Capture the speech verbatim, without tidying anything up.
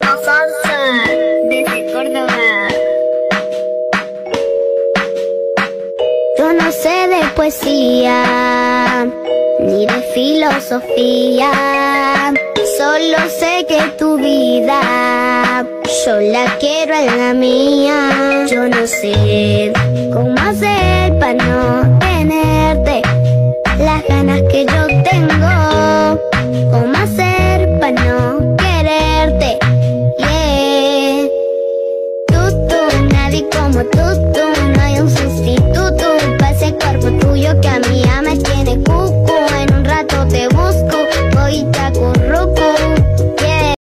salsa desde Córdoba. Yo no sé de poesía ni de filosofía, solo sé que tu vida yo la quiero en la mía. Yo no sé cómo hacer para no tenerte las ganas que yo tengo, cómo hacer para no quererte, yeah. Tú, tú, nadie como tú, tú, no hay un sustituto.